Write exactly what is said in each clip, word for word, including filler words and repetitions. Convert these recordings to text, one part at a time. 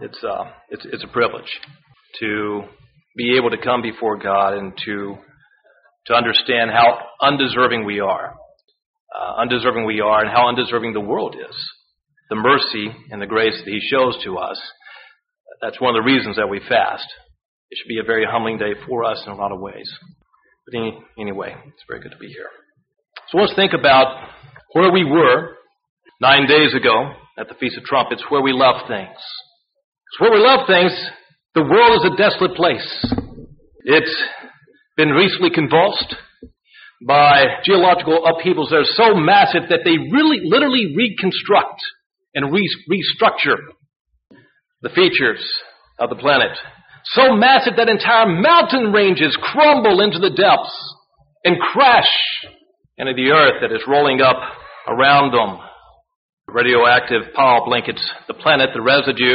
It's uh, it's it's a privilege to be able to come before God and to to understand how undeserving we are, uh, undeserving we are, and how undeserving the world is. The mercy and the grace that He shows to us. That's one of the reasons that we fast. It should be a very humbling day for us in a lot of ways. But any, anyway, it's very good to be here. So let's think about where we were nine days ago at the Feast of Trumpets, where we left things. Because where we left things, the world is a desolate place. It's been recently convulsed by geological upheavals that are so massive that they really, literally reconstruct and re- restructure the features of the planet. So massive that entire mountain ranges crumble into the depths and crash into the earth that is rolling up around them. Radioactive pall blankets the planet, the residue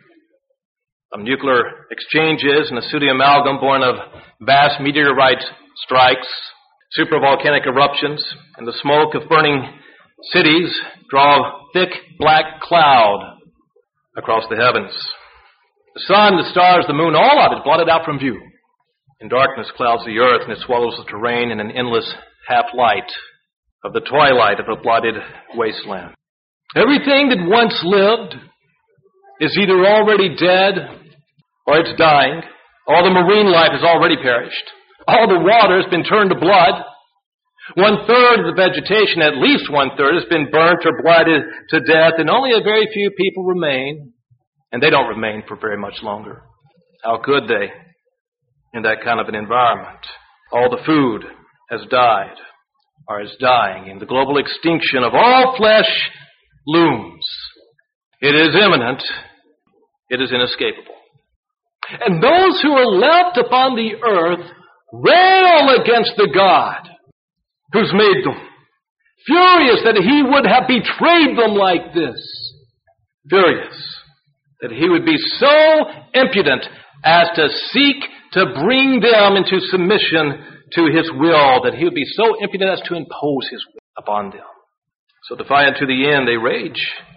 of nuclear exchanges and a sooty amalgam born of vast meteorite strikes, supervolcanic eruptions, and the smoke of burning cities draw a thick black cloud across the heavens. The sun, the stars, the moon, all of it blotted out from view. And darkness clouds the earth, and it swallows the terrain in an endless half-light of the twilight of a blotted wasteland. Everything that once lived is either already dead or it's dying. All the marine life has already perished. All the water has been turned to blood. One-third of the vegetation, at least one-third, has been burnt or blighted to death, and only a very few people remain. And they don't remain for very much longer. How could they in that kind of an environment? All the food has died or is dying, and the global extinction of all flesh looms. It is imminent. It is inescapable. And those who are left upon the earth rail against the God who's made them, furious that He would have betrayed them like this. Furious that He would be so impudent as to seek to bring them into submission to His will, that He would be so impudent as to impose His will upon them. So defiant to the end, they rage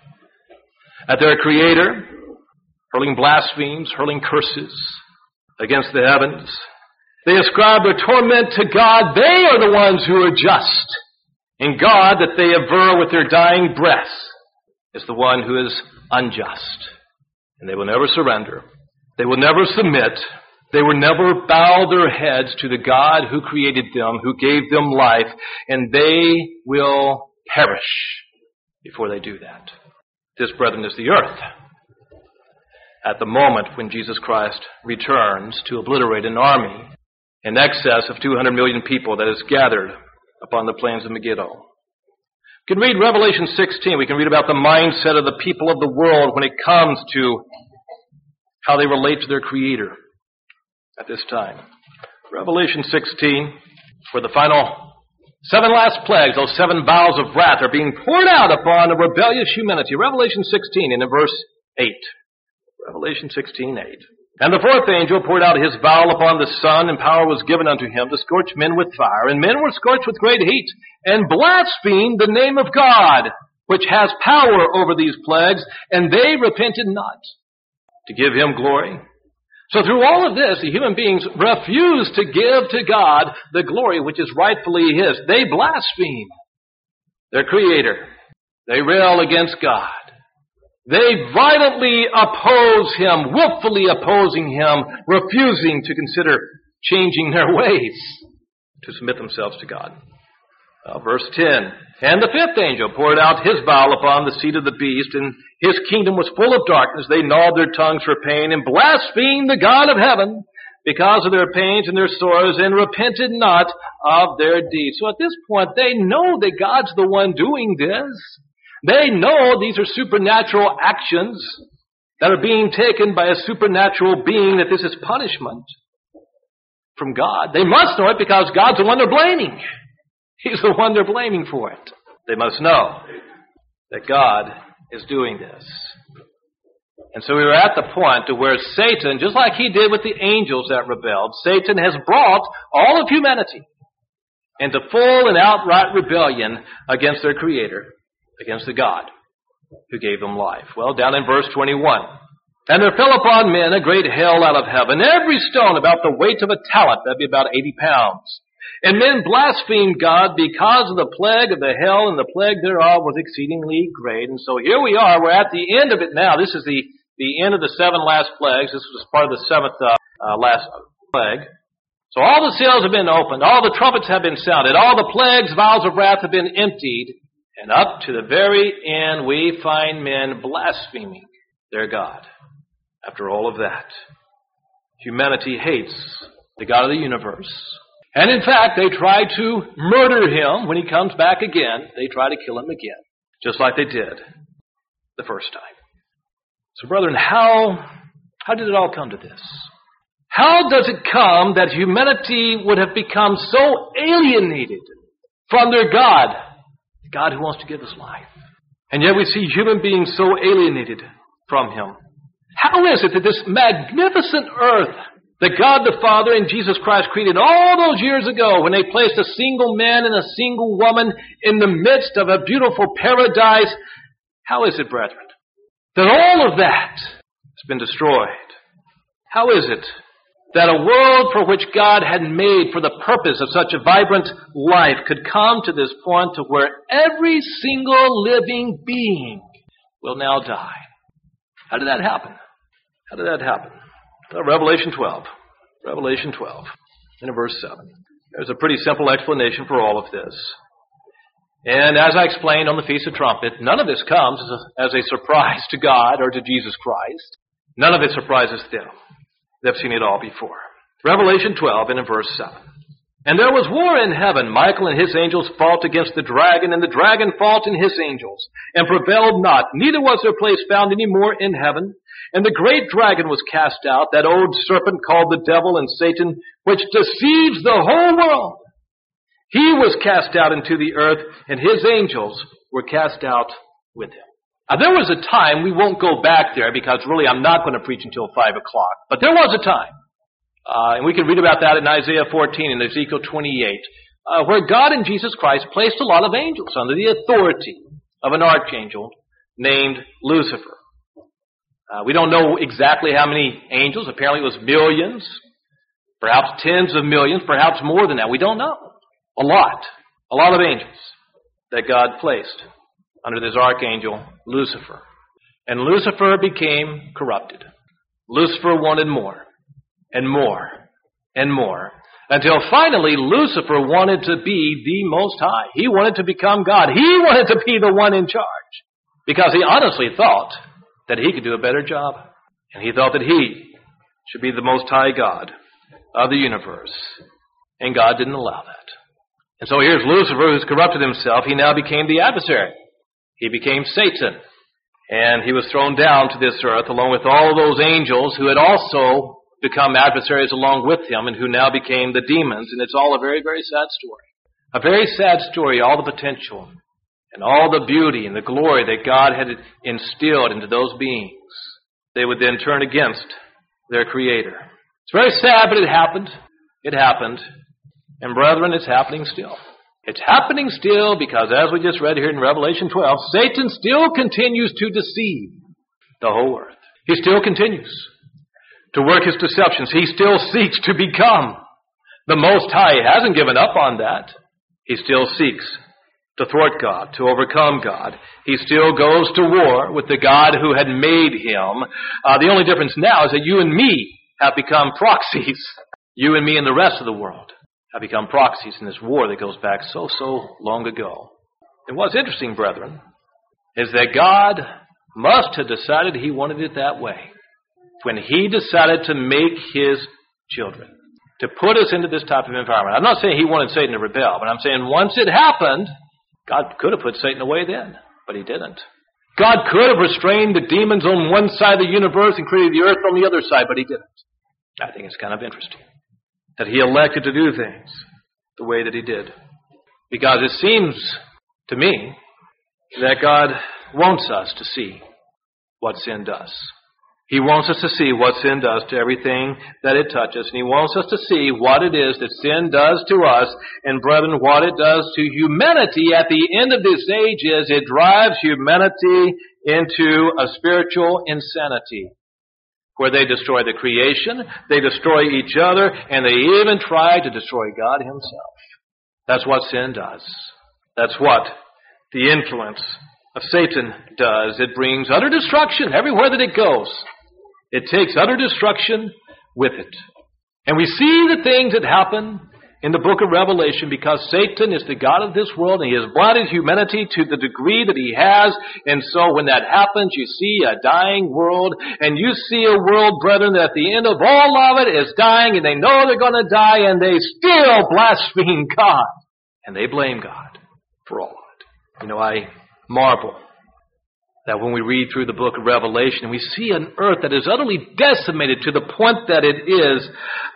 at their Creator, hurling blasphemies, hurling curses against the heavens. They ascribe their torment to God. They are the ones who are just. And God, that they aver with their dying breath, is the one who is unjust. And they will never surrender. They will never submit. They will never bow their heads to the God who created them, who gave them life, and they will perish before they do that. This, brethren, is the earth at the moment when Jesus Christ returns to obliterate an army in excess of two hundred million people that is gathered upon the plains of Megiddo. We can read Revelation sixteen. We can read about the mindset of the people of the world when it comes to how they relate to their Creator at this time. Revelation sixteen, where the final seven last plagues, those seven vials of wrath, are being poured out upon a rebellious humanity. Revelation sixteen, and in verse eight. Revelation sixteen, eight. And the fourth angel poured out his vial upon the sun, and power was given unto him to scorch men with fire. And men were scorched with great heat, and blasphemed the name of God, which has power over these plagues, and they repented not to give Him glory. So through all of this, the human beings refuse to give to God the glory which is rightfully His. They blaspheme their Creator. They rail against God. They violently oppose Him, willfully opposing Him, refusing to consider changing their ways to submit themselves to God. Uh, verse ten. And the fifth angel poured out his vial upon the seat of the beast, and his kingdom was full of darkness. They gnawed their tongues for pain, and blasphemed the God of heaven because of their pains and their sorrows, and repented not of their deeds. So at this point, they know that God's the one doing this. They know these are supernatural actions that are being taken by a supernatural being, that this is punishment from God. They must know it because God's the one they're blaming. He's the one they're blaming for it. They must know that God is doing this. And so we were at the point to where Satan, just like he did with the angels that rebelled, Satan has brought all of humanity into full and outright rebellion against their Creator, against the God who gave them life. Well, down in verse twenty-one, And there fell upon men a great hail out of heaven, every stone about the weight of a talent, that'd be about eighty pounds. And men blasphemed God because of the plague of the hail, and the plague thereof was exceedingly great. And so here we are, we're at the end of it now. This is the, the end of the seven last plagues. This was part of the seventh uh, uh, last plague. So all the seals have been opened, all the trumpets have been sounded, all the plagues, vials of wrath have been emptied, and up to the very end we find men blaspheming their God. After all of that, humanity hates the God of the universe. And in fact, they try to murder him when he comes back again. They try to kill him again, just like they did the first time. So brethren, how, how did it all come to this? How does it come that humanity would have become so alienated from their God, the God who wants to give us life? And yet we see human beings so alienated from him. How is it that this magnificent earth that God the Father and Jesus Christ created all those years ago when they placed a single man and a single woman in the midst of a beautiful paradise, how is it, brethren, that all of that has been destroyed? How is it that a world for which God had made for the purpose of such a vibrant life could come to this point to where every single living being will now die? How did that happen? How did that happen? Well, Revelation twelve. Revelation twelve, in verse seven. There's a pretty simple explanation for all of this. And as I explained on the Feast of Trumpet, none of this comes as a, as a surprise to God or to Jesus Christ. None of it surprises them. They've seen it all before. Revelation twelve, and in verse seven. And there was war in heaven. Michael and his angels fought against the dragon, and the dragon fought and his angels, and prevailed not. Neither was their place found any more in heaven. And the great dragon was cast out, that old serpent called the devil and Satan, which deceives the whole world. He was cast out into the earth, and his angels were cast out with him. Now, there was a time, we won't go back there because really I'm not going to preach until five o'clock, but there was a time, uh, and we can read about that in Isaiah fourteen and Ezekiel twenty-eight, uh, where God and Jesus Christ placed a lot of angels under the authority of an archangel named Lucifer. Uh, we don't know exactly how many angels. Apparently it was millions, perhaps tens of millions, perhaps more than that. We don't know. A lot. A lot of angels that God placed under this archangel, Lucifer. And Lucifer became corrupted. Lucifer wanted more and more and more until finally Lucifer wanted to be the Most High. He wanted to become God. He wanted to be the one in charge because he honestly thought that he could do a better job. And he thought that he should be the Most High God of the universe. And God didn't allow that. And so here's Lucifer, who's corrupted himself. He now became the adversary. He became Satan. And he was thrown down to this earth along with all of those angels who had also become adversaries along with him and who now became the demons. And it's all a very, very sad story. A very sad story, all the potential and all the beauty and the glory that God had instilled into those beings, they would then turn against their Creator. It's very sad, but it happened. It happened. And brethren, it's happening still. It's happening still because, as we just read here in Revelation twelve, Satan still continues to deceive the whole earth. He still continues to work his deceptions. He still seeks to become the Most High. He hasn't given up on that. He still seeks to thwart God, to overcome God. He still goes to war with the God who had made him. Uh, the only difference now is that you and me have become proxies. You and me and the rest of the world have become proxies in this war that goes back so, so long ago. And what's interesting, brethren, is that God must have decided he wanted it that way when he decided to make his children, to put us into this type of environment. I'm not saying he wanted Satan to rebel, but I'm saying once it happened, God could have put Satan away then, but he didn't. God could have restrained the demons on one side of the universe and created the earth on the other side, but he didn't. I think it's kind of interesting that he elected to do things the way that he did. Because it seems to me that God wants us to see what sin does. He wants us to see what sin does to everything that it touches. And he wants us to see what it is that sin does to us. And brethren, what it does to humanity at the end of this age is it drives humanity into a spiritual insanity. where they destroy the creation, they destroy each other, and they even try to destroy God himself. That's what sin does. That's what the influence of Satan does. It brings utter destruction everywhere that it goes. It takes utter destruction with it. And we see the things that happen in the book of Revelation because Satan is the God of this world and he has blinded humanity to the degree that he has. And so when that happens, you see a dying world and you see a world, brethren, that at the end of all of it is dying and they know they're going to die and they still blaspheme God. And they blame God for all of it. You know, I marvel that when we read through the book of Revelation, we see an earth that is utterly decimated to the point that it is.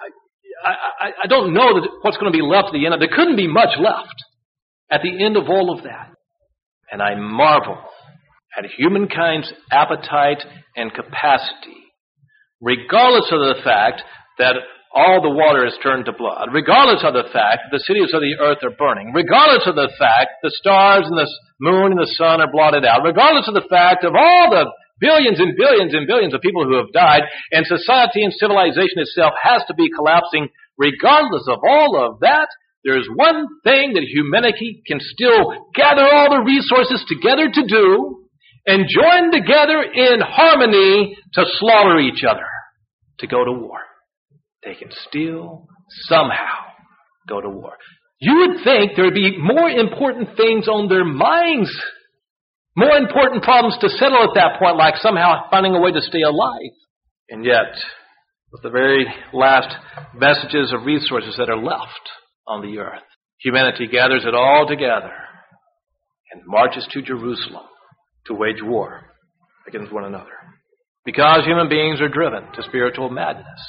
I, I, I don't know that what's going to be left at the end of it. There couldn't be much left at the end of all of that. And I marvel at humankind's appetite and capacity, regardless of the fact that all the water is turned to blood, regardless of the fact that the cities of the earth are burning, regardless of the fact the stars and the moon and the sun are blotted out, regardless of the fact of all the billions and billions and billions of people who have died, and society and civilization itself has to be collapsing. Regardless of all of that, there is one thing that humanity can still gather all the resources together to do and join together in harmony to slaughter each other, to go to war. They can still somehow go to war. You would think there would be more important things on their minds, more important problems to settle at that point, like somehow finding a way to stay alive. And yet, with the very last vestiges of resources that are left on the earth, humanity gathers it all together and marches to Jerusalem to wage war against one another. Because human beings are driven to spiritual madness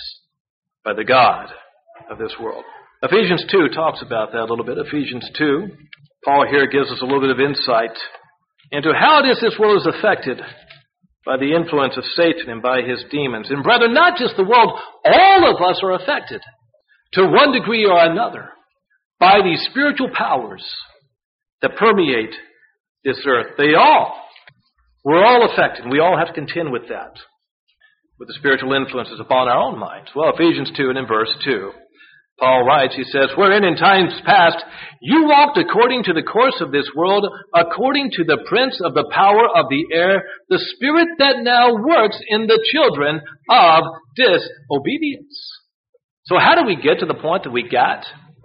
by the God of this world. Ephesians two talks about that a little bit. Ephesians two, Paul here gives us a little bit of insight into how it is this world is affected by the influence of Satan and by his demons. And brethren, not just the world, all of us are affected to one degree or another by these spiritual powers that permeate this earth. They all, we're all affected. We all have to contend with that, with the spiritual influences upon our own minds. Well, Ephesians two and in verse two, Paul writes, he says, wherein in times past you walked according to the course of this world, according to the prince of the power of the air, the spirit that now works in the children of disobedience. So how do we get to the point that we got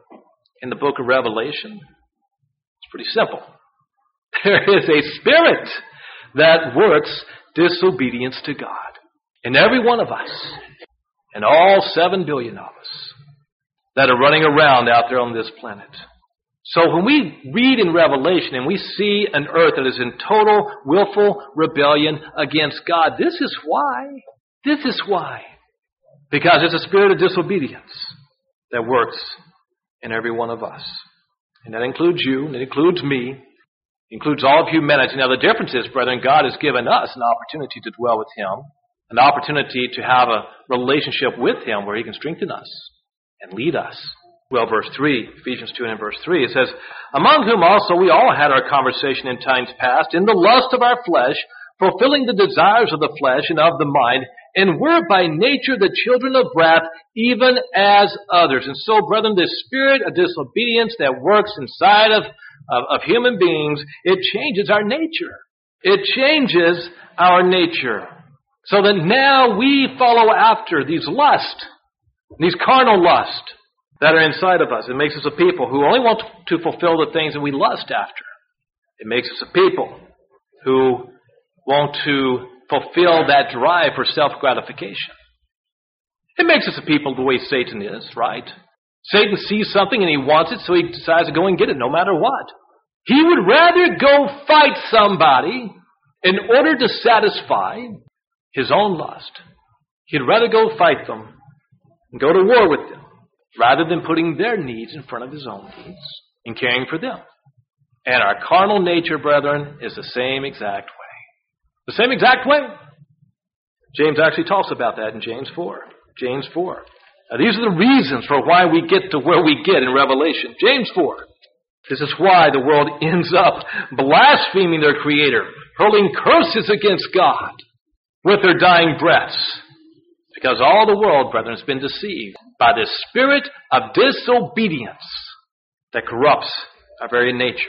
in the book of Revelation? It's pretty simple. There is a spirit that works disobedience to God in every one of us, and all seven billion of us that are running around out there on this planet. So when we read in Revelation and we see an earth that is in total willful rebellion against God, this is why. This is why. Because it's a spirit of disobedience that works in every one of us. And that includes you, and it includes me, it includes all of humanity. Now the difference is, brethren, God has given us an opportunity to dwell with Him, an opportunity to have a relationship with Him where He can strengthen us and lead us. Well, verse three, Ephesians two and in verse three, it says, among whom also we all had our conversation in times past, in the lust of our flesh, fulfilling the desires of the flesh and of the mind, and were by nature the children of wrath, even as others. And so, brethren, this spirit of disobedience that works inside of, of, of human beings, it changes our nature. It changes our nature. So that now we follow after these lusts, these carnal lusts that are inside of us. It makes us a people who only want to fulfill the things that we lust after. It makes us a people who want to fulfill that drive for self-gratification. It makes us a people the way Satan is, right? Satan sees something and he wants it, so he decides to go and get it no matter what. He would rather go fight somebody in order to satisfy his own lust. He'd rather go fight them and go to war with them rather than putting their needs in front of his own needs and caring for them. And our carnal nature, brethren, is the same exact way. The same exact way. James actually talks about that in James four. James four. Now, these are the reasons for why we get to where we get in Revelation. James four. This is why the world ends up blaspheming their Creator, hurling curses against God with their dying breaths. Because all the world, brethren, has been deceived by this spirit of disobedience that corrupts our very nature.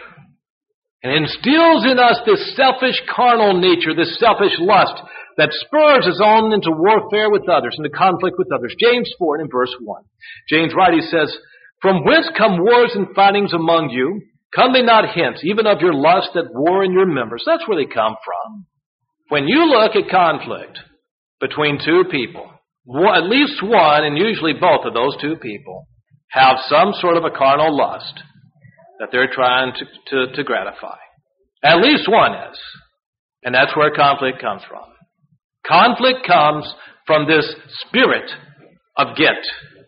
And instills in us this selfish carnal nature, this selfish lust that spurs us on into warfare with others, into conflict with others. James four and in verse one. James writes, he says, "From whence come wars and fightings among you? Come they not hence, even of your lust that war in your members?" That's where they come from. When you look at conflict between two people, at least one, and usually both of those two people, have some sort of a carnal lust that they're trying to, to, to gratify. At least one is. And that's where conflict comes from. Conflict comes from this spirit of get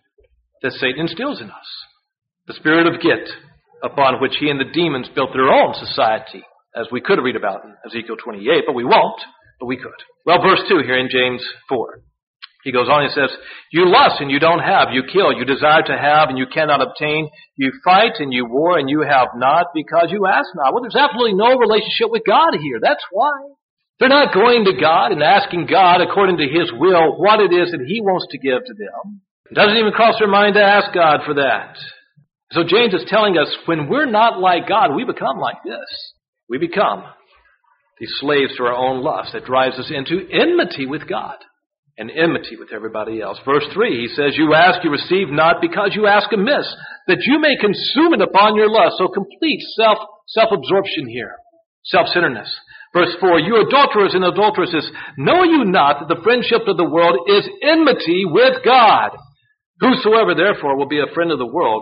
that Satan instills in us. The spirit of get, upon which he and the demons built their own society, as we could read about in Ezekiel twenty-eight, but we won't, but we could. Well, verse two here in James four. He goes on and says, "You lust and you don't have. You kill. You desire to have and you cannot obtain. You fight and you war and you have not because you ask not." Well, there's absolutely no relationship with God here. That's why. They're not going to God and asking God according to His will what it is that He wants to give to them. It doesn't even cross their mind to ask God for that. So James is telling us when we're not like God, we become like this. We become these slaves to our own lust that drives us into enmity with God. And enmity with everybody else. Verse three, he says, "You ask, you receive not, because you ask amiss, that you may consume it upon your lust." So complete self, self-absorption here. Self-centeredness. Verse four, "You adulterers and adulteresses, know you not that the friendship of the world is enmity with God? Whosoever therefore will be a friend of the world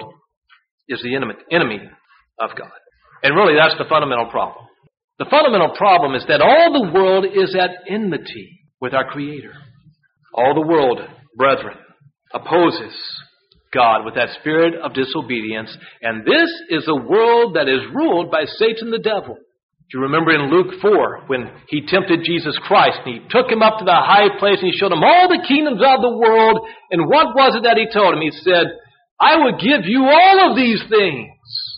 is the enemy of God." And really that's the fundamental problem. The fundamental problem is that all the world is at enmity with our Creator. All the world, brethren, opposes God with that spirit of disobedience. And this is a world that is ruled by Satan the devil. Do you remember in Luke four when he tempted Jesus Christ and he took him up to the high place and he showed him all the kingdoms of the world. And what was it that he told him? He said, "I will give you all of these things."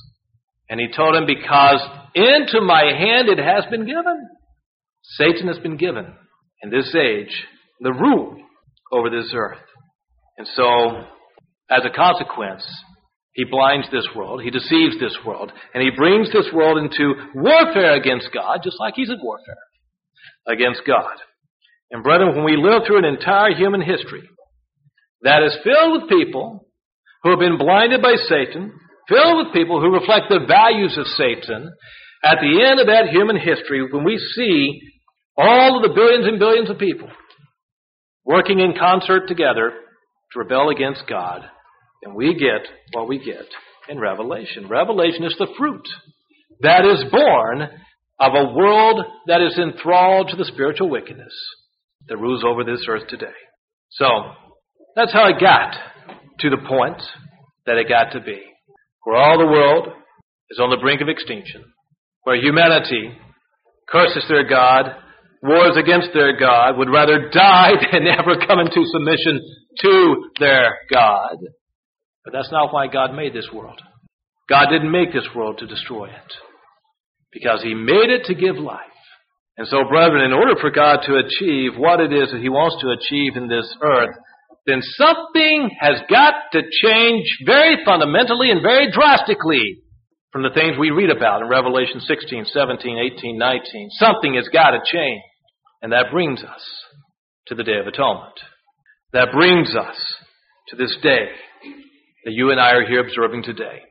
And he told him, because into my hand it has been given. Satan has been given in this age the rule over this earth. And so, as a consequence, he blinds this world, he deceives this world, and he brings this world into warfare against God, just like he's at warfare against God. And brethren, when we live through an entire human history that is filled with people who have been blinded by Satan, filled with people who reflect the values of Satan, at the end of that human history, when we see all of the billions and billions of people working in concert together to rebel against God, and we get what we get in Revelation. Revelation is the fruit that is born of a world that is enthralled to the spiritual wickedness that rules over this earth today. So, that's how it got to the point that it got to be, where all the world is on the brink of extinction, where humanity curses their God, wars against their God, would rather die than ever come into submission to their God. But that's not why God made this world. God didn't make this world to destroy it, because He made it to give life. And so, brethren, in order for God to achieve what it is that He wants to achieve in this earth, then something has got to change very fundamentally and very drastically from the things we read about in Revelation sixteen, seventeen, eighteen, nineteen. Something has got to change. And that brings us to the Day of Atonement. That brings us to this day that you and I are here observing today.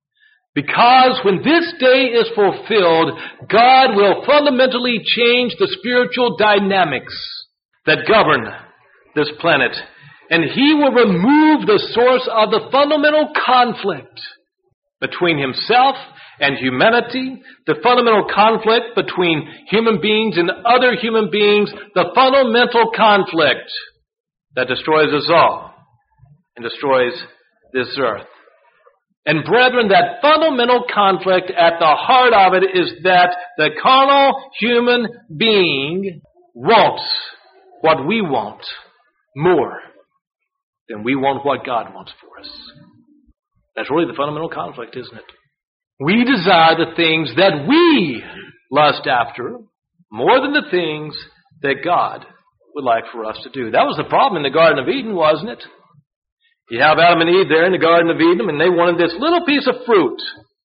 Because when this day is fulfilled, God will fundamentally change the spiritual dynamics that govern this planet. And He will remove the source of the fundamental conflict between Himself and humanity, the fundamental conflict between human beings and other human beings, the fundamental conflict that destroys us all and destroys this earth. And brethren, that fundamental conflict at the heart of it is that the carnal human being wants what we want more than we want what God wants for us. That's really the fundamental conflict, isn't it? We desire the things that we lust after more than the things that God would like for us to do. That was the problem in the Garden of Eden, wasn't it? You have Adam and Eve there in the Garden of Eden, and they wanted this little piece of fruit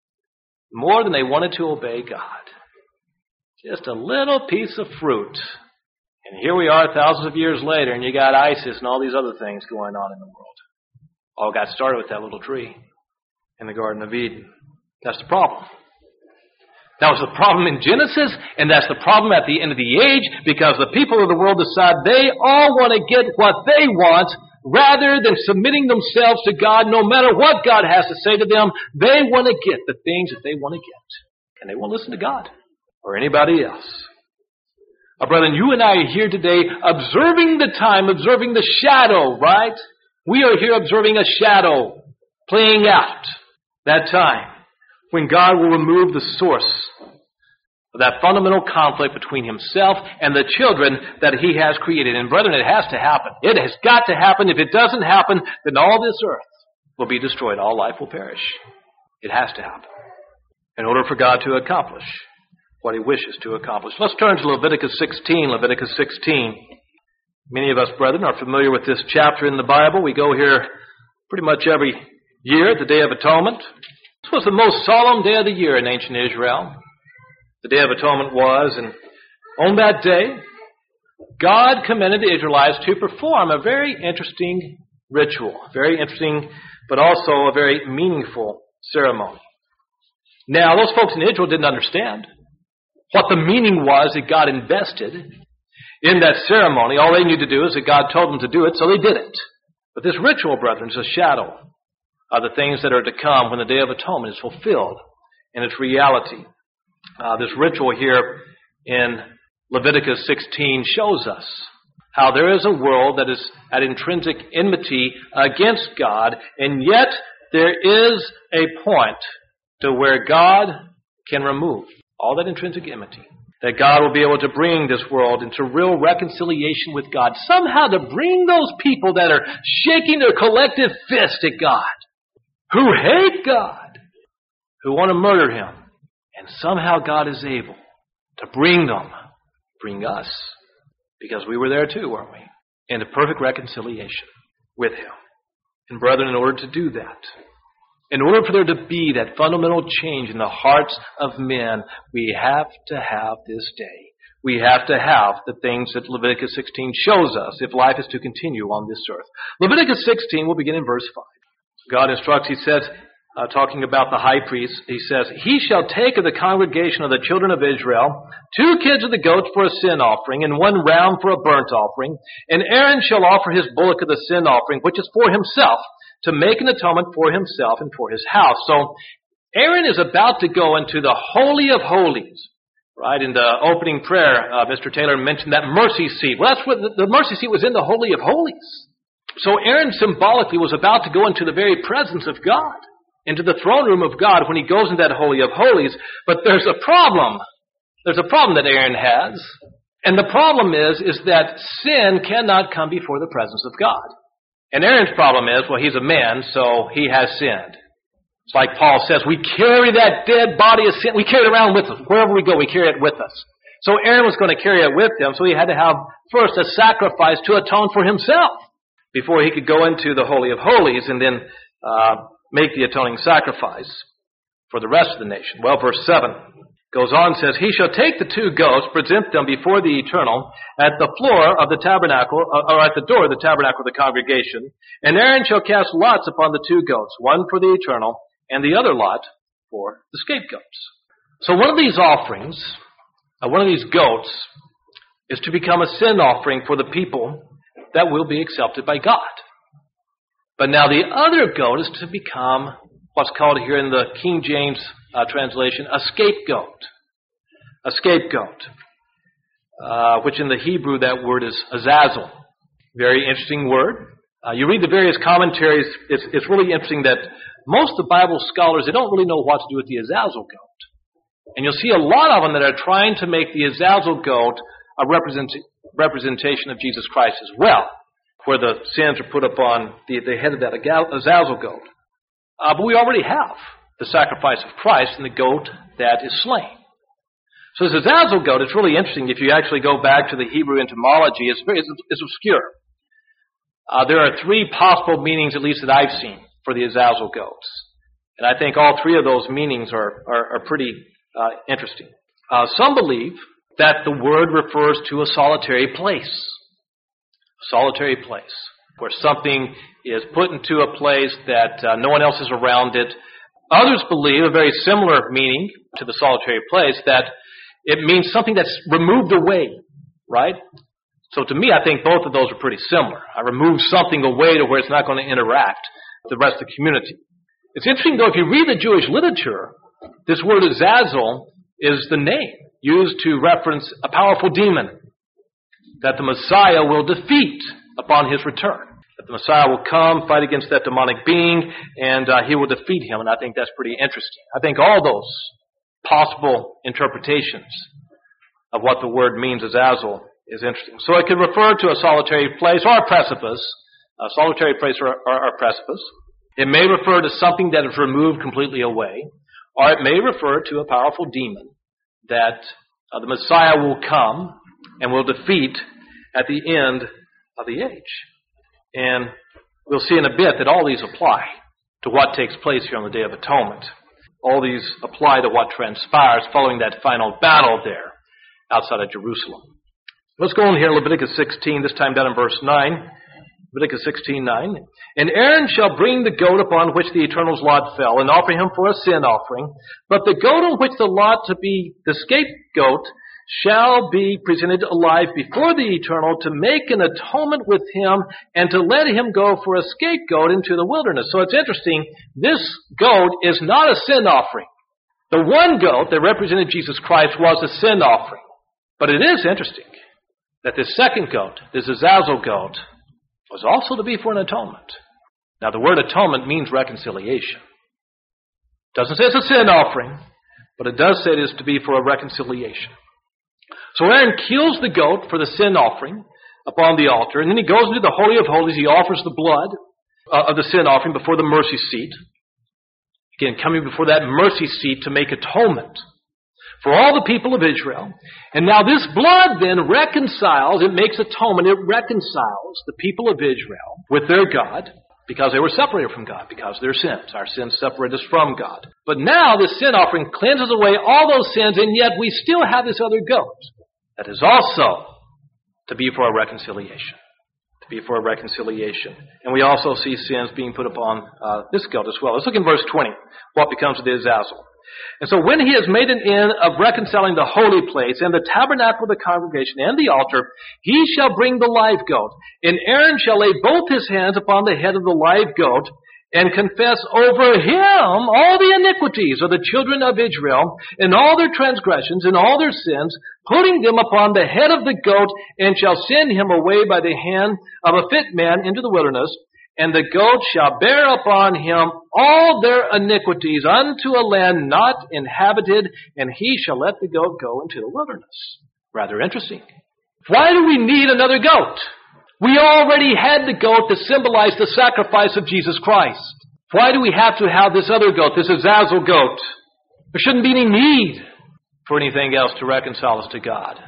more than they wanted to obey God. Just a little piece of fruit. And here we are thousands of years later, and you got ISIS and all these other things going on in the world. All got started with that little tree in the Garden of Eden. That's the problem. That was the problem in Genesis, and that's the problem at the end of the age, because the people of the world decide they all want to get what they want, rather than submitting themselves to God, no matter what God has to say to them. They want to get the things that they want to get. And they won't listen to God or anybody else. Uh, brethren, you and I are here today observing the time, observing the shadow, right? We are here observing a shadow playing out that time when God will remove the source of that fundamental conflict between himself and the children that he has created. And brethren, it has to happen. It has got to happen. If it doesn't happen, then all this earth will be destroyed. All life will perish. It has to happen in order for God to accomplish what he wishes to accomplish. Let's turn to Leviticus sixteen. Leviticus sixteen. Many of us, brethren, are familiar with this chapter in the Bible. We go here pretty much every year, the Day of Atonement. This was the most solemn day of the year in ancient Israel. The Day of Atonement was, and on that day, God commanded the Israelites to perform a very interesting ritual. Very interesting, but also a very meaningful ceremony. Now, those folks in Israel didn't understand what the meaning was that God invested in that ceremony. All they knew to do is that God told them to do it, so they did it. But this ritual, brethren, is a shadow of the things that are to come when the Day of Atonement is fulfilled in its reality. Uh, this ritual here in Leviticus sixteen shows us how there is a world that is at intrinsic enmity against God, and yet there is a point to where God can remove all that intrinsic enmity. That God will be able to bring this world into real reconciliation with God. Somehow to bring those people that are shaking their collective fist at God, who hate God, who want to murder him. And somehow God is able to bring them, bring us, because we were there too, weren't we? Into perfect reconciliation with him. And brethren, in order to do that, in order for there to be that fundamental change in the hearts of men, we have to have this day. We have to have the things that Leviticus sixteen shows us if life is to continue on this earth. Leviticus sixteen, we'll begin in verse five. God instructs, he says, uh, talking about the high priest, he says, "He shall take of the congregation of the children of Israel two kids of the goats for a sin offering, and one ram for a burnt offering. And Aaron shall offer his bullock of the sin offering, which is for himself, to make an atonement for himself and for his house." So Aaron is about to go into the Holy of Holies. Right, in the opening prayer, uh, Mister Taylor mentioned that mercy seat. Well, that's what the, the mercy seat was, in the Holy of Holies. So Aaron symbolically was about to go into the very presence of God, into the throne room of God when he goes into that Holy of Holies. But there's a problem. There's a problem that Aaron has. And the problem is, is that sin cannot come before the presence of God. And Aaron's problem is, well, he's a man, so he has sinned. It's like Paul says, we carry that dead body of sin. We carry it around with us. Wherever we go, we carry it with us. So Aaron was going to carry it with him, so he had to have first a sacrifice to atone for himself before he could go into the Holy of Holies and then uh, make the atoning sacrifice for the rest of the nation. Well, verse seven goes on and says, "He shall take the two goats, present them before the Eternal at the floor of the tabernacle, or at the door of the tabernacle of the congregation. And Aaron shall cast lots upon the two goats, one for the Eternal and the other lot for the scapegoats." So one of these offerings, uh, one of these goats, is to become a sin offering for the people that will be accepted by God. But now the other goat is to become what's called here in the King James uh, translation, a scapegoat. A scapegoat, uh, which in the Hebrew that word is azazel. Very interesting word. Uh, you read the various commentaries, it's, it's really interesting that most of the Bible scholars, they don't really know what to do with the azazel goat. And you'll see a lot of them that are trying to make the azazel goat a represent, representation of Jesus Christ as well, where the sins are put upon the, the head of that azazel goat. Uh, but we already have the sacrifice of Christ in the goat that is slain. So this Azazel goat, it's really interesting if you actually go back to the Hebrew etymology. It's, very, it's, it's obscure. Uh, there are three possible meanings, at least that I've seen, for the Azazel goats. And I think all three of those meanings are, are, are pretty uh, interesting. Uh, some believe that the word refers to a solitary place. A solitary place, where something is put into a place that uh, no one else is around it. Others believe a very similar meaning to the solitary place, that it means something that's removed away, right? So to me, I think both of those are pretty similar. I remove something away to where it's not going to interact with the rest of the community. It's interesting, though, if you read the Jewish literature, this word Azazel is the name used to reference a powerful demon that the Messiah will defeat upon his return. That the Messiah will come, fight against that demonic being, and uh, he will defeat him. And I think that's pretty interesting. I think all those possible interpretations of what the word means, Azazel, is interesting. So it could refer to a solitary place or a precipice, a solitary place or a precipice. It may refer to something that is removed completely away, or it may refer to a powerful demon that uh, the Messiah will come and will defeat at the end of the age. And we'll see in a bit that all these apply to what takes place here on the Day of Atonement. All these apply to what transpires following that final battle there outside of Jerusalem. Let's go on here, Leviticus sixteen, this time down in verse nine. Leviticus sixteen nine. And Aaron shall bring the goat upon which the Eternal's lot fell, and offer him for a sin offering. But the goat on which the lot to be the scapegoat shall be presented alive before the Eternal to make an atonement with him and to let him go for a scapegoat into the wilderness. So it's interesting, this goat is not a sin offering. The one goat that represented Jesus Christ was a sin offering. But it is interesting that this second goat, this Azazel goat, was also to be for an atonement. Now the word atonement means reconciliation. It doesn't say it's a sin offering, but it does say it is to be for a reconciliation. So Aaron kills the goat for the sin offering upon the altar, and then he goes into the Holy of Holies. He offers the blood uh, of the sin offering before the mercy seat. Again, coming before that mercy seat to make atonement for all the people of Israel. And now this blood then reconciles, it makes atonement, it reconciles the people of Israel with their God, because they were separated from God, because of their sins. Our sins separate us from God. But now this sin offering cleanses away all those sins, and yet we still have this other goat that is also to be for a reconciliation. To be for a reconciliation. And we also see sins being put upon uh, this goat as well. Let's look in verse twenty, what becomes of the Azazel. And so when he has made an end of reconciling the holy place and the tabernacle of the congregation and the altar, he shall bring the live goat. And Aaron shall lay both his hands upon the head of the live goat and confess over him all the iniquities of the children of Israel and all their transgressions and all their sins, putting them upon the head of the goat, and shall send him away by the hand of a fit man into the wilderness. And the goat shall bear upon him all their iniquities unto a land not inhabited, and he shall let the goat go into the wilderness. Rather interesting. Why do we need another goat? We already had the goat to symbolize the sacrifice of Jesus Christ. Why do we have to have this other goat, this Azazel goat? There shouldn't be any need for anything else to reconcile us to God,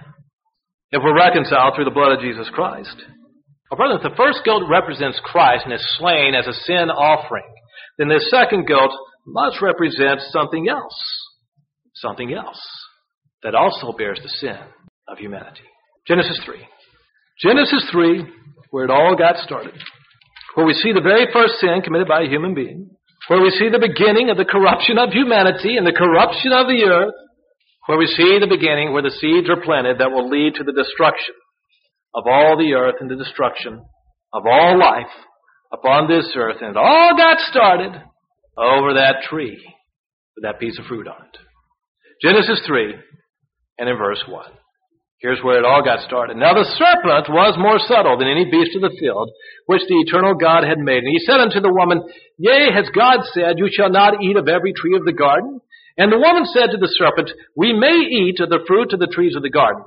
if we're reconciled through the blood of Jesus Christ. Well, brother, if the first goat represents Christ and is slain as a sin offering, then the second goat must represent something else. Something else that also bears the sin of humanity. Genesis three. Genesis three, where it all got started. Where we see the very first sin committed by a human being. Where we see the beginning of the corruption of humanity and the corruption of the earth. Where we see the beginning where the seeds are planted that will lead to the destruction of all the earth and the destruction of all life upon this earth. And it all got started over that tree with that piece of fruit on it. Genesis three and in verse one. Here's where it all got started. Now the serpent was more subtle than any beast of the field, which the eternal God had made. And he said unto the woman, Yea, has God said, You shall not eat of every tree of the garden? And the woman said to the serpent, We may eat of the fruit of the trees of the garden.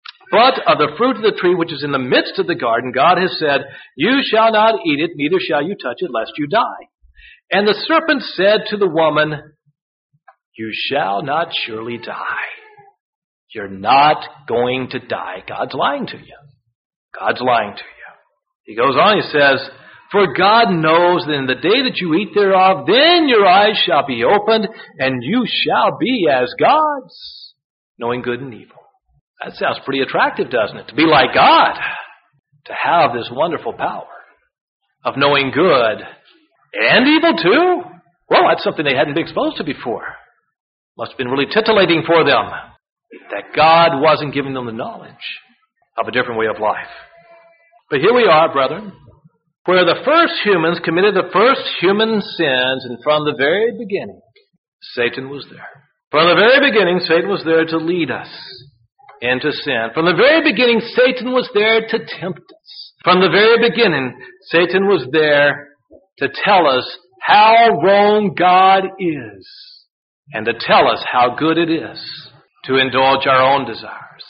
But of the fruit of the tree which is in the midst of the garden, God has said, You shall not eat it, neither shall you touch it, lest you die. And the serpent said to the woman, You shall not surely die. You're not going to die. God's lying to you. God's lying to you. He goes on, he says, for God knows that in the day that you eat thereof, then your eyes shall be opened, and you shall be as gods, knowing good and evil. That sounds pretty attractive, doesn't it? To be like God. To have this wonderful power of knowing good and evil too. Well, that's something they hadn't been exposed to before. Must have been really titillating for them that God wasn't giving them the knowledge of a different way of life. But here we are, brethren, where the first humans committed the first human sins, and from the very beginning, Satan was there. From the very beginning, Satan was there to lead us into sin. From the very beginning, Satan was there to tempt us. From the very beginning, Satan was there to tell us how wrong God is and to tell us how good it is to indulge our own desires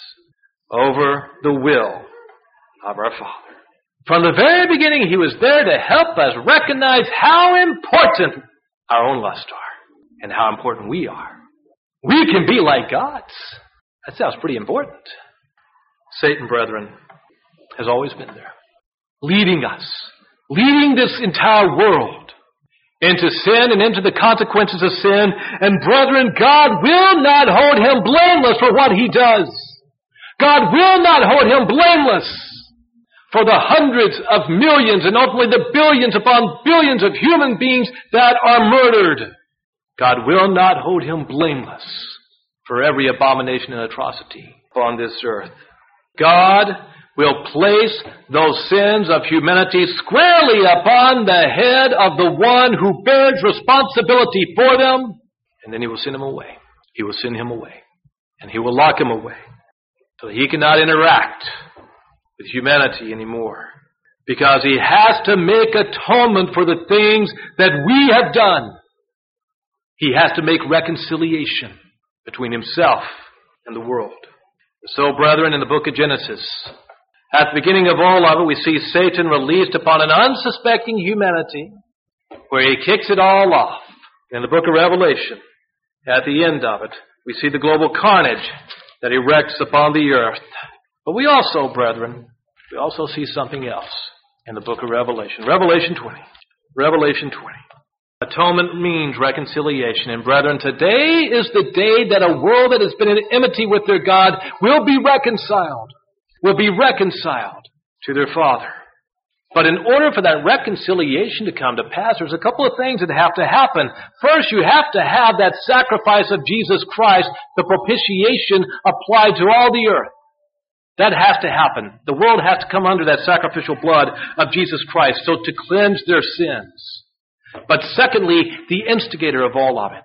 over the will of our Father. From the very beginning, he was there to help us recognize how important our own lusts are and how important we are. We can be like gods. That sounds pretty important. Satan, brethren, has always been there, leading us, leading this entire world into sin and into the consequences of sin. And brethren, God will not hold him blameless for what he does. God will not hold him blameless for the hundreds of millions and ultimately the billions upon billions of human beings that are murdered. God will not hold him blameless for every abomination and atrocity upon this earth. God will place those sins of humanity squarely upon the head of the one who bears responsibility for them, and then he will send him away. He will send him away, and he will lock him away so that he cannot interact with humanity anymore, because he has to make atonement for the things that we have done. He has to make reconciliation between himself and the world. So, brethren, in the book of Genesis, at the beginning of all of it, we see Satan released upon an unsuspecting humanity where he kicks it all off. In the book of Revelation, at the end of it, we see the global carnage that erects upon the earth. But we also, brethren, we also see something else in the book of Revelation. Revelation twenty. Revelation twenty. Atonement means reconciliation. And brethren, today is the day that a world that has been in enmity with their God will be reconciled. Will be reconciled to their Father. But in order for that reconciliation to come to pass, there's a couple of things that have to happen. First, you have to have that sacrifice of Jesus Christ, the propitiation applied to all the earth. That has to happen. The world has to come under that sacrificial blood of Jesus Christ so to cleanse their sins. But secondly, the instigator of all of it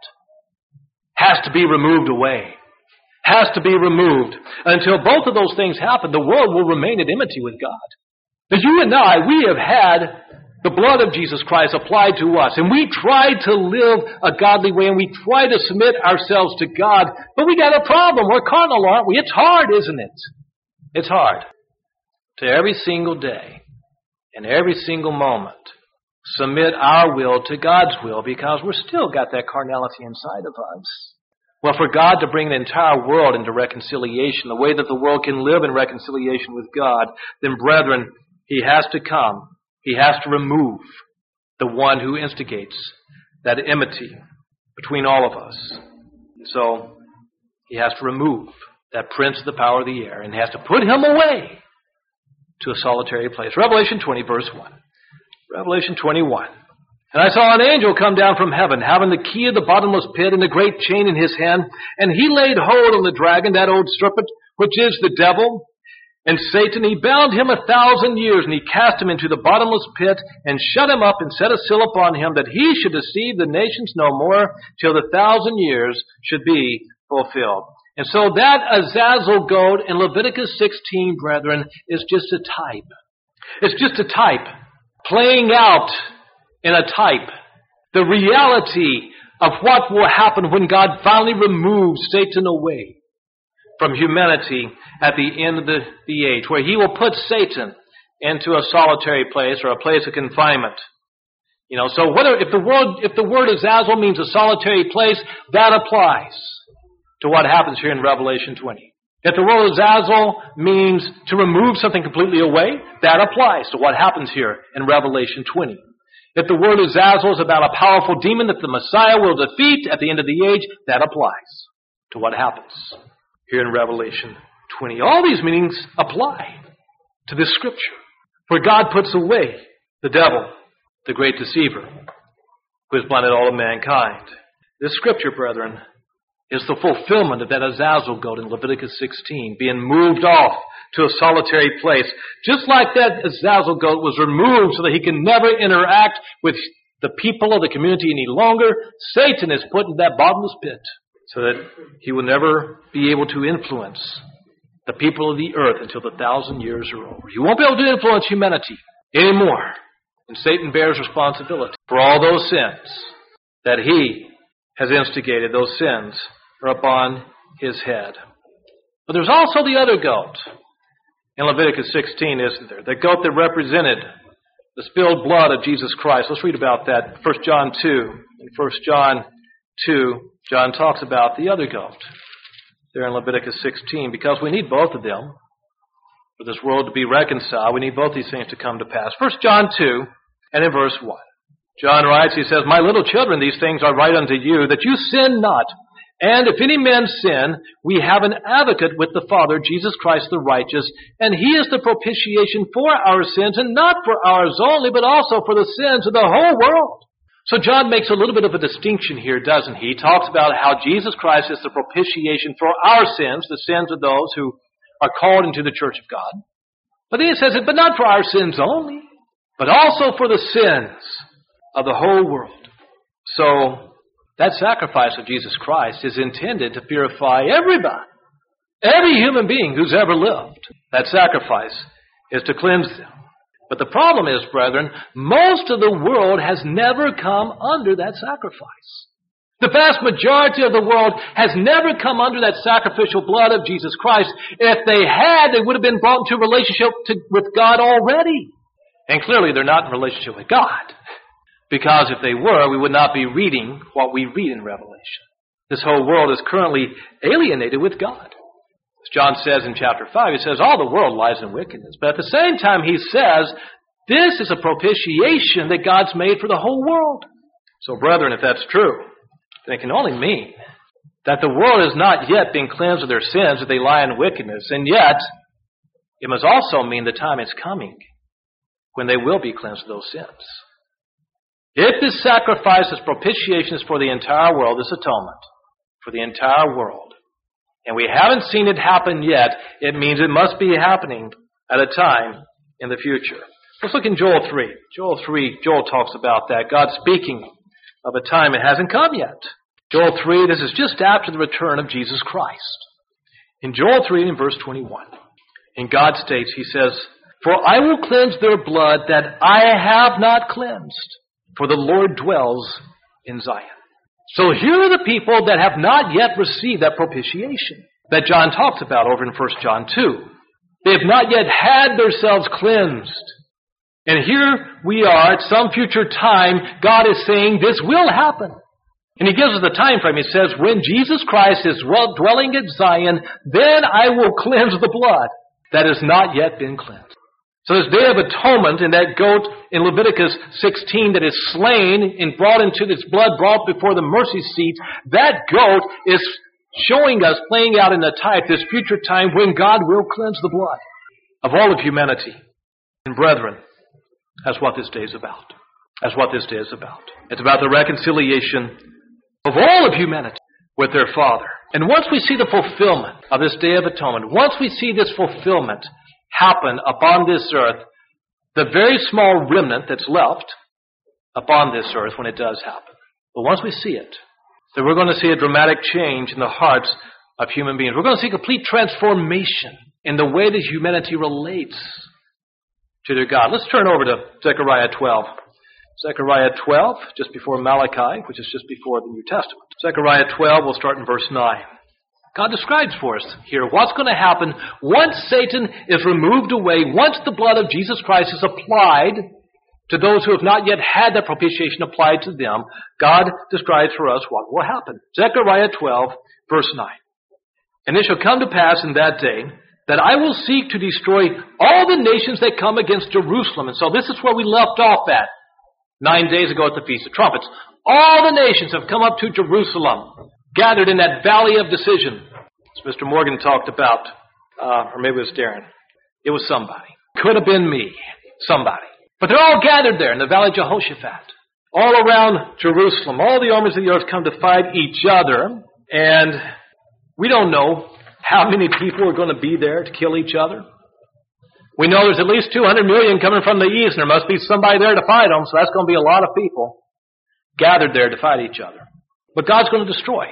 has to be removed away. Has to be removed. Until both of those things happen, the world will remain at enmity with God. But you and I, we have had the blood of Jesus Christ applied to us, and we try to live a godly way, and we try to submit ourselves to God, but we got a problem. We're carnal, aren't we? It's hard, isn't it? It's hard to every single day and every single moment submit our will to God's will, because we're still got that carnality inside of us. Well, for God to bring the entire world into reconciliation, the way that the world can live in reconciliation with God, then, brethren, he has to come. He has to remove the one who instigates that enmity between all of us. And so he has to remove that prince of the power of the air, and has to put him away to a solitary place. Revelation twenty, verse one. Revelation twenty-one. And I saw an angel come down from heaven, having the key of the bottomless pit and a great chain in his hand. And he laid hold on the dragon, that old serpent, which is the devil and Satan. He bound him a thousand years, and he cast him into the bottomless pit, and shut him up, and set a seal upon him, that he should deceive the nations no more, till the thousand years should be fulfilled. And so that Azazel goat in Leviticus sixteen, brethren, is just a type. It's just a type, playing out in a type the reality of what will happen when God finally removes Satan away from humanity at the end of the, the age, where he will put Satan into a solitary place or a place of confinement. You know, so whether if the word if the word Azazel means a solitary place, that applies to what happens here in Revelation twenty. If the word Azazel means to remove something completely away, that applies to what happens here in Revelation twenty. If the word Azazel is about a powerful demon that the Messiah will defeat at the end of the age, that applies to what happens here in Revelation twenty. All these meanings apply to this scripture, where God puts away the devil, the great deceiver, who has blinded all of mankind. This scripture, brethren, is the fulfillment of that Azazel goat in Leviticus sixteen, being moved off to a solitary place. Just like that Azazel goat was removed so that he can never interact with the people of the community any longer, Satan is put in that bottomless pit so that he will never be able to influence the people of the earth until the thousand years are over. He won't be able to influence humanity anymore. And Satan bears responsibility for all those sins that he has instigated. Those sins are upon his head. But there's also the other goat in Leviticus sixteen, isn't there? The goat that represented the spilled blood of Jesus Christ. Let's read about that. First John two. In First John two, John talks about the other goat there in Leviticus sixteen, because we need both of them for this world to be reconciled. We need both these things to come to pass. First John two, and in verse one. John writes, he says, "My little children, these things I write unto you, that you sin not. And if any man sin, we have an advocate with the Father, Jesus Christ the righteous, and he is the propitiation for our sins, and not for ours only, but also for the sins of the whole world." So John makes a little bit of a distinction here, doesn't he? He talks about how Jesus Christ is the propitiation for our sins, the sins of those who are called into the church of God. But then he says it, but not for our sins only, but also for the sins of the whole world. So that sacrifice of Jesus Christ is intended to purify everybody, every human being who's ever lived. That sacrifice is to cleanse them. But the problem is, brethren, most of the world has never come under that sacrifice. The vast majority of the world has never come under that sacrificial blood of Jesus Christ. If they had, they would have been brought into a relationship to, with God already. And clearly they're not in relationship with God. Because if they were, we would not be reading what we read in Revelation. This whole world is currently alienated with God. As John says in chapter five, he says, all the world lies in wickedness. But at the same time, he says, this is a propitiation that God's made for the whole world. So, brethren, if that's true, then it can only mean that the world has not yet been cleansed of their sins, that they lie in wickedness. And yet, it must also mean the time is coming when they will be cleansed of those sins. If this sacrifice, this propitiation is for the entire world, this atonement, for the entire world, and we haven't seen it happen yet, it means it must be happening at a time in the future. Let's look in Joel three. Joel three, Joel talks about that. God speaking of a time it hasn't come yet. Joel three, this is just after the return of Jesus Christ. In Joel three, in verse twenty-one, in God states, he says, "For I will cleanse their blood that I have not cleansed, for the Lord dwells in Zion." So here are the people that have not yet received that propitiation that John talks about over in First John two. They have not yet had themselves cleansed. And here we are at some future time, God is saying this will happen. And he gives us the time frame. He says, when Jesus Christ is dwelling at Zion, then I will cleanse the blood that has not yet been cleansed. So this Day of Atonement and that goat in Leviticus sixteen that is slain and brought into its blood brought before the mercy seat, that goat is showing us, playing out in the type, this future time when God will cleanse the blood of all of humanity. And brethren, that's what this day is about. That's what this day is about. It's about the reconciliation of all of humanity with their Father. And once we see the fulfillment of this Day of Atonement, once we see this fulfillment happen upon this earth, the very small remnant that's left upon this earth when it does happen. But once we see it, then we're going to see a dramatic change in the hearts of human beings. We're going to see complete transformation in the way that humanity relates to their God. Let's turn over to Zechariah twelve. Zechariah twelve, just before Malachi, which is just before the New Testament. Zechariah twelve, we'll start in verse nine. God describes for us here what's going to happen once Satan is removed away, once the blood of Jesus Christ is applied to those who have not yet had that propitiation applied to them. God describes for us what will happen. Zechariah twelve, verse nine. And it shall come to pass in that day that I will seek to destroy all the nations that come against Jerusalem. And so this is where we left off at nine days ago at the Feast of Trumpets. All the nations have come up to Jerusalem, gathered in that valley of decision. As Mister Morgan talked about, uh, or maybe it was Darren. It was somebody. Could have been me. Somebody. But they're all gathered there in the valley of Jehoshaphat. All around Jerusalem. All the armies of the earth come to fight each other. And we don't know how many people are going to be there to kill each other. We know there's at least two hundred million coming from the east, and there must be somebody there to fight them, so that's going to be a lot of people gathered there to fight each other. But God's going to destroy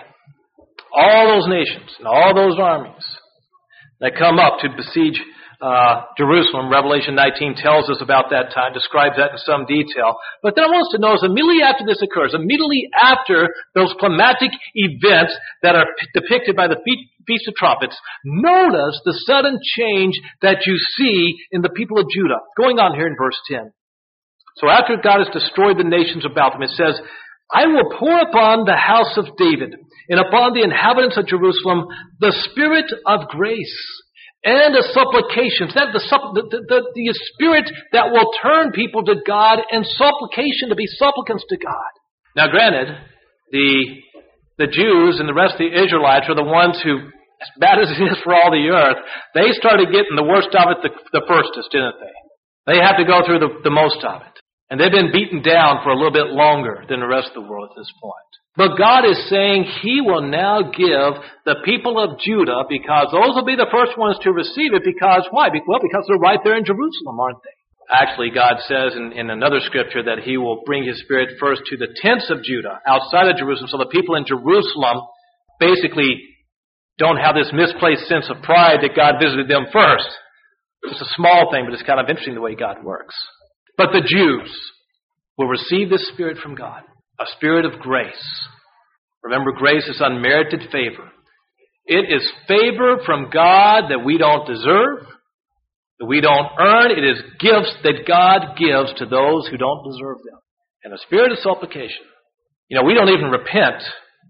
all those nations and all those armies that come up to besiege uh, Jerusalem. Revelation nineteen tells us about that time, describes that in some detail. But then I want us to notice immediately after this occurs, immediately after those climatic events that are p- depicted by the Feast of Trumpets, notice the sudden change that you see in the people of Judah. Going on here in verse ten. So after God has destroyed the nations about them, it says, I will pour upon the house of David and upon the inhabitants of Jerusalem the spirit of grace and a supplication. That the, the, the, the spirit that will turn people to God, and supplication to be supplicants to God. Now granted, the the Jews and the rest of the Israelites are the ones who, as bad as it is for all the earth, they started getting the worst of it the, the firstest, didn't they? They have to go through the, the most of it. And they've been beaten down for a little bit longer than the rest of the world at this point. But God is saying He will now give the people of Judah, because those will be the first ones to receive it, because why? Well, because they're right there in Jerusalem, aren't they? Actually, God says in, in another scripture that He will bring His Spirit first to the tents of Judah, outside of Jerusalem, so the people in Jerusalem basically don't have this misplaced sense of pride that God visited them first. It's a small thing, but it's kind of interesting the way God works. But the Jews will receive this Spirit from God, a spirit of grace. Remember, grace is unmerited favor. It is favor from God that we don't deserve, that we don't earn. It is gifts that God gives to those who don't deserve them. And a spirit of supplication. You know, we don't even repent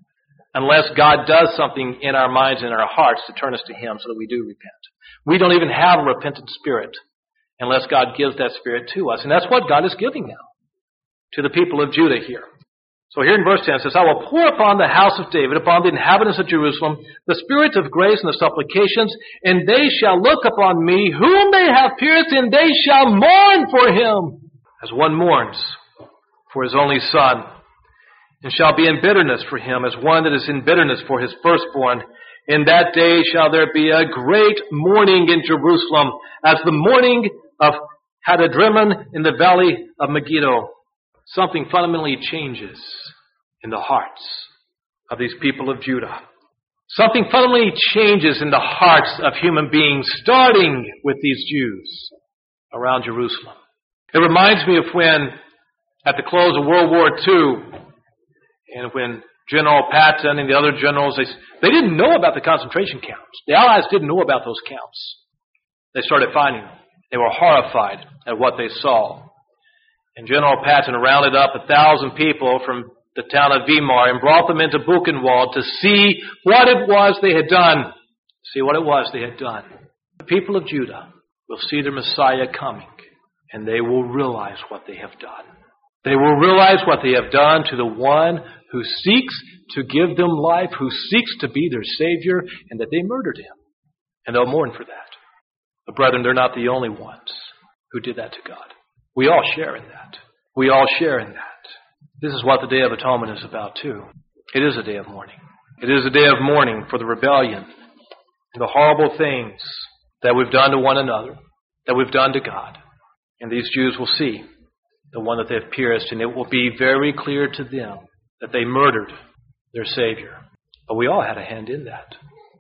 unless God does something in our minds and in our hearts to turn us to Him so that we do repent. We don't even have a repentant spirit unless God gives that Spirit to us. And that's what God is giving now to the people of Judah here. So here in verse ten it says, I will pour upon the house of David, upon the inhabitants of Jerusalem, the spirit of grace and the supplications, and they shall look upon me, whom they have pierced, and they shall mourn for him, as one mourns for his only son, and shall be in bitterness for him, as one that is in bitterness for his firstborn. In that day shall there be a great mourning in Jerusalem, as the mourning of Hadadrimmon in the valley of Megiddo. Something fundamentally changes in the hearts of these people of Judah. Something fundamentally changes in the hearts of human beings, starting with these Jews around Jerusalem. It reminds me of when, at the close of World War Two, and when General Patton and the other generals, they, they didn't know about the concentration camps. The Allies didn't know about those camps. They started finding them. They were horrified at what they saw. And General Patton rounded up a thousand people from the town of Weimar and brought them into Buchenwald to see what it was they had done. See what it was they had done. The people of Judah will see their Messiah coming, and they will realize what they have done. They will realize what they have done to the one who seeks to give them life, who seeks to be their Savior, and that they murdered him. And they'll mourn for that. But brethren, they're not the only ones who did that to God. We all share in that. We all share in that. This is what the Day of Atonement is about too. It is a day of mourning. It is a day of mourning for the rebellion and the horrible things that we've done to one another, that we've done to God. And these Jews will see the one that they've pierced, and it will be very clear to them that they murdered their Savior. But we all had a hand in that.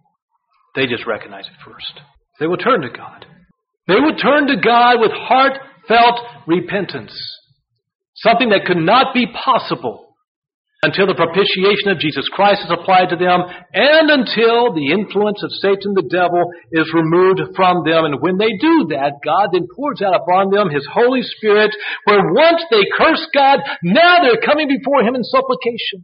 They just recognize it first. They will turn to God. They would turn to God with heartfelt repentance. Something that could not be possible until the propitiation of Jesus Christ is applied to them, and until the influence of Satan the devil is removed from them. And when they do that, God then pours out upon them His Holy Spirit, where once they cursed God, now they're coming before Him in supplication.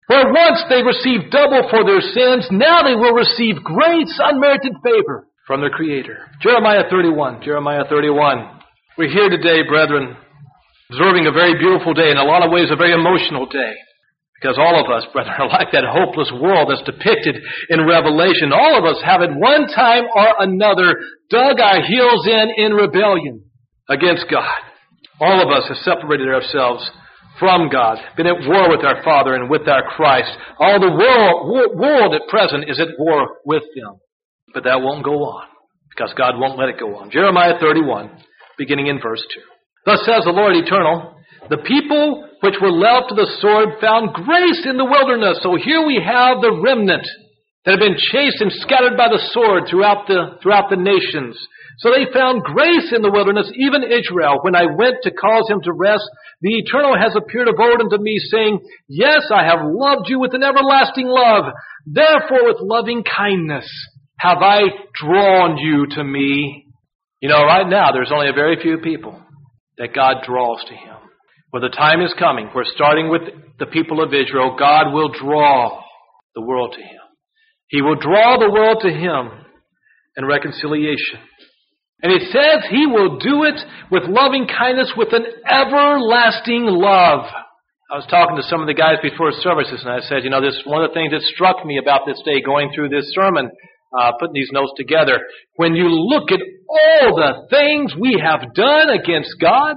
Where once they received double for their sins, now they will receive grace, unmerited favor from their Creator. Jeremiah thirty-one. Jeremiah thirty-one. We're here today, brethren, observing a very beautiful day, in a lot of ways a very emotional day. Because all of us, brethren, are like that hopeless world that's depicted in Revelation. All of us have at one time or another dug our heels in in rebellion against God. All of us have separated ourselves from God, been at war with our Father and with our Christ. All the world, world at present is at war with them. But that won't go on, because God won't let it go on. Jeremiah thirty-one, beginning in verse two. Thus says the Lord Eternal, the people which were left to the sword found grace in the wilderness. So here we have the remnant that have been chased and scattered by the sword throughout the, throughout the nations. So they found grace in the wilderness, even Israel. When I went to cause him to rest, the Eternal has appeared of old unto me, saying, yes, I have loved you with an everlasting love. Therefore with loving kindness have I drawn you to me. You know, right now there's only a very few people that God draws to Him. Well, the time is coming where, starting with the people of Israel, God will draw the world to Him. He will draw the world to Him in reconciliation. And it says He will do it with loving kindness, with an everlasting love. I was talking to some of the guys before services, and I said, you know, this one of the things that struck me about this day, going through this sermon, uh, putting these notes together, when you look at all the things we have done against God,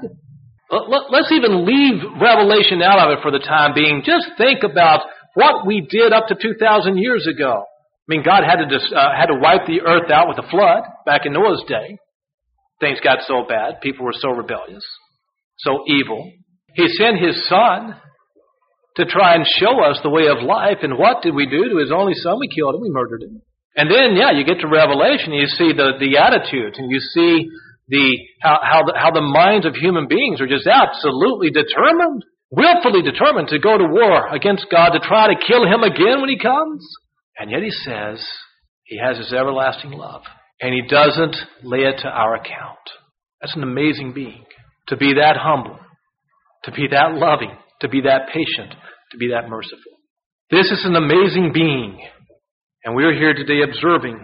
let's even leave Revelation out of it for the time being. Just think about what we did up to two thousand years ago. I mean, God had to just, uh, had to wipe the earth out with a flood back in Noah's day. Things got so bad. People were so rebellious, so evil. He sent His Son to try and show us the way of life. And what did we do to His only Son? We killed Him. We murdered Him. And then, yeah, you get to Revelation, you see the, the attitudes, and you see the how, how the how the minds of human beings are just absolutely determined, willfully determined to go to war against God, to try to kill Him again when He comes. And yet He says He has His everlasting love. And He doesn't lay it to our account. That's an amazing being. To be that humble. To be that loving. To be that patient. To be that merciful. This is an amazing being. And we're here today observing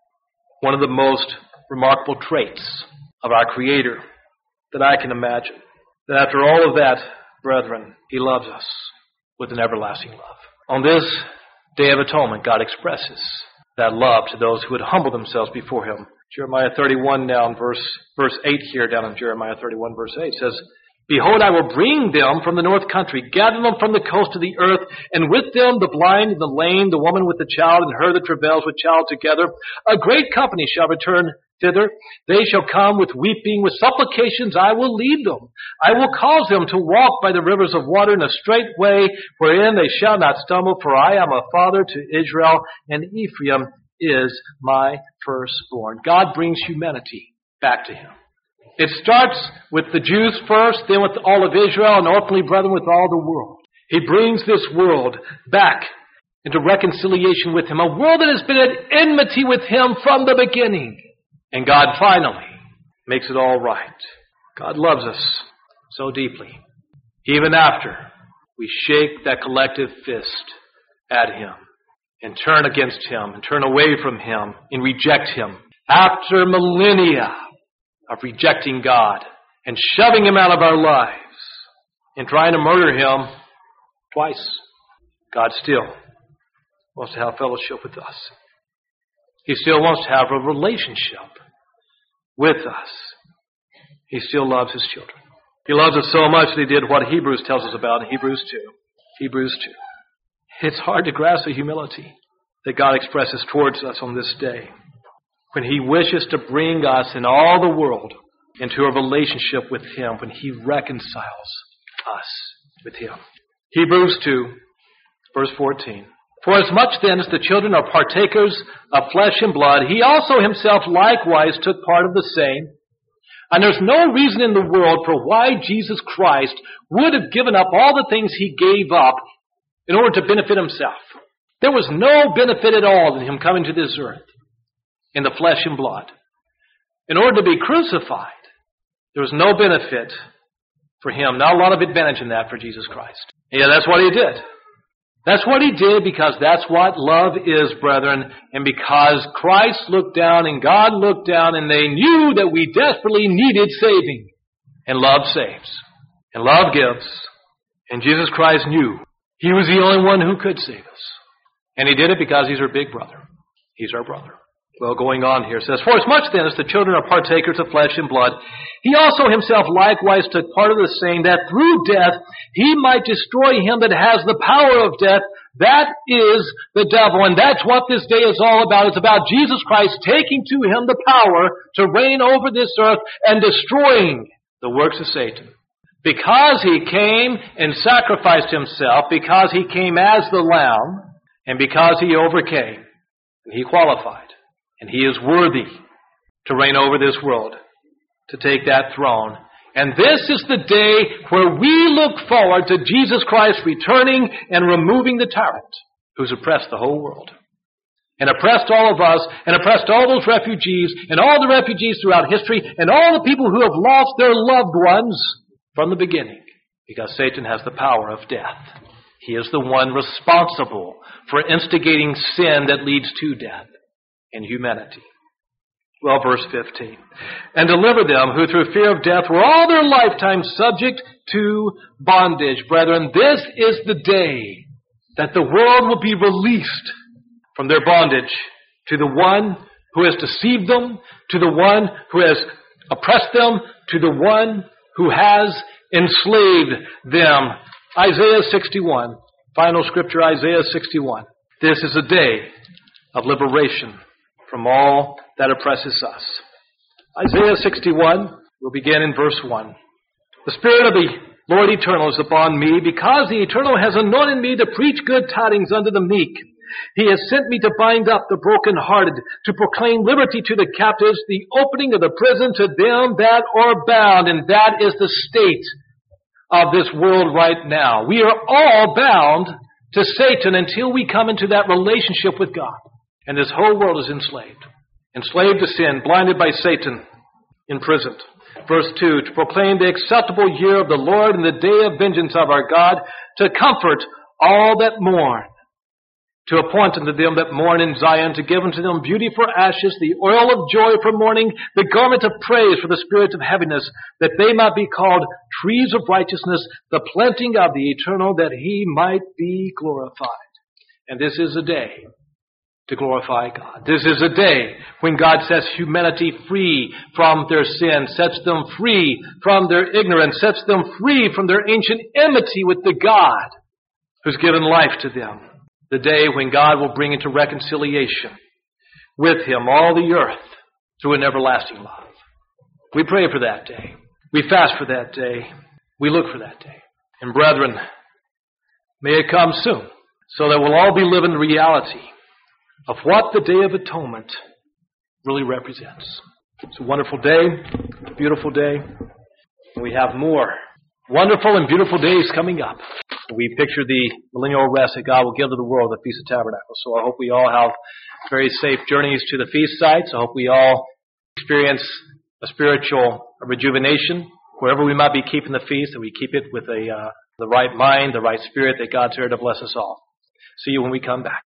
one of the most remarkable traits of our Creator that I can imagine. That after all of that, brethren, He loves us with an everlasting love. On this Day of Atonement, God expresses that love to those who would humble themselves before Him. Jeremiah thirty-one now in verse, verse eight here, down in Jeremiah thirty-one verse eight says, behold, I will bring them from the north country, gather them from the coast of the earth, and with them the blind and the lame, the woman with the child, and her that travails with child together. A great company shall return thither. They shall come with weeping, with supplications I will lead them. I will cause them to walk by the rivers of water in a straight way, wherein they shall not stumble, for I am a father to Israel, and Ephraim is my firstborn. God brings humanity back to Him. It starts with the Jews first, then with all of Israel, and ultimately, brethren, with all the world. He brings this world back into reconciliation with Him, a world that has been at enmity with Him from the beginning. And God finally makes it all right. God loves us so deeply, even after we shake that collective fist at Him and turn against Him and turn away from Him and reject Him. After millennia of rejecting God and shoving Him out of our lives and trying to murder Him twice, God still wants to have fellowship with us. He still wants to have a relationship with us. He still loves His children. He loves us so much that He did what Hebrews tells us about in Hebrews two. Hebrews two. It's hard to grasp the humility that God expresses towards us on this day, when He wishes to bring us and all the world into a relationship with Him, when He reconciles us with Him. Hebrews two, verse fourteen. For as much then as the children are partakers of flesh and blood, He also Himself likewise took part of the same. And there's no reason in the world for why Jesus Christ would have given up all the things He gave up in order to benefit Himself. There was no benefit at all in Him coming to this earth in the flesh and blood. In order to be crucified, there was no benefit for Him. Not a lot of advantage in that for Jesus Christ. Yeah, that's what He did. That's what he did because that's what love is, brethren. And because Christ looked down and God looked down and they knew that we desperately needed saving. And love saves. And love gives. And Jesus Christ knew he was the only one who could save us. And he did it because he's our big brother. He's our brother. Well, going on here, it says, For as much then as the children are partakers of flesh and blood, he also himself likewise took part of the same, that through death he might destroy him that has the power of death, that is the devil. And that's what this day is all about. It's about Jesus Christ taking to him the power to reign over this earth and destroying the works of Satan. Because he came and sacrificed himself, because he came as the Lamb, and because he overcame, he qualified. And he is worthy to reign over this world, to take that throne. And this is the day where we look forward to Jesus Christ returning and removing the tyrant who's oppressed the whole world. And oppressed all of us, and oppressed all those refugees, and all the refugees throughout history, and all the people who have lost their loved ones from the beginning. Because Satan has the power of death. He is the one responsible for instigating sin that leads to death. In humanity. Well, verse fifteen. And deliver them who through fear of death were all their lifetime subject to bondage. Brethren, this is the day that the world will be released from their bondage to the one who has deceived them, to the one who has oppressed them, to the one who has enslaved them. Isaiah sixty-one. Final scripture, Isaiah sixty-one. This is a day of liberation from all that oppresses us. Isaiah sixty-one, we'll begin in verse one. The Spirit of the Lord Eternal is upon me, because the Eternal has anointed me to preach good tidings unto the meek. He has sent me to bind up the brokenhearted, to proclaim liberty to the captives, the opening of the prison to them that are bound. And that is the state of this world right now. We are all bound to Satan until we come into that relationship with God. And this whole world is enslaved. Enslaved to sin, blinded by Satan, imprisoned. Verse two, to proclaim the acceptable year of the Lord and the day of vengeance of our God, to comfort all that mourn, to appoint unto them that mourn in Zion, to give unto them beauty for ashes, the oil of joy for mourning, the garment of praise for the spirit of heaviness, that they might be called trees of righteousness, the planting of the Eternal, that he might be glorified. And this is a day to glorify God. This is a day when God sets humanity free from their sin, sets them free from their ignorance, sets them free from their ancient enmity with the God who's given life to them. The day when God will bring into reconciliation with him all the earth through an everlasting love. We pray for that day. We fast for that day. We look for that day. And brethren, may it come soon, so that we'll all be living the reality of what the Day of Atonement really represents. It's a wonderful day, a beautiful day. And we have more wonderful and beautiful days coming up. We picture the millennial rest that God will give to the world, the Feast of Tabernacles. So I hope we all have very safe journeys to the feast sites. I hope we all experience a spiritual rejuvenation wherever we might be keeping the feast, that we keep it with a uh, the right mind, the right spirit, that God's here to bless us all. See you when we come back.